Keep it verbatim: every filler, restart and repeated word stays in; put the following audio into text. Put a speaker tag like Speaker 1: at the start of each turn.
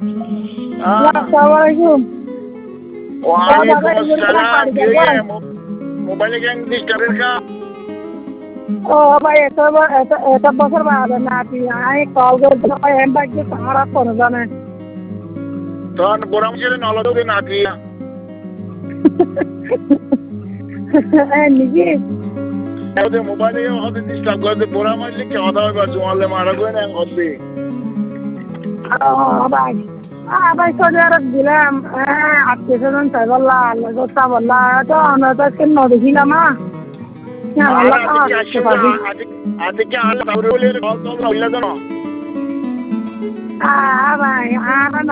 Speaker 1: Assalamualaikum.
Speaker 2: Waalaikumsalam. Mobile gang disturb ka?
Speaker 1: Oh, ভাই এটা এটা এটা বছর বাদ না আপনি আই কল করে এম বাইক যে সারা কোন জানে
Speaker 2: তখন বড় ছেলে নলদে না কি
Speaker 1: এ নিজে
Speaker 2: ওদের মোবাইলে হতে ডিস্টার্ব করে বড় মারলে কি কথা হবে জমালে মারা গো না হতে
Speaker 1: ও ভাই আ ভাই সৌদি আরব দিলাম আজকে সেদিন তাই বললা লগতা বললা তো আমরা তো কেন দেখিলাম না
Speaker 2: আজকে কি আল্লাহ বলে কল তো বললা জানো
Speaker 1: আ ভাই আর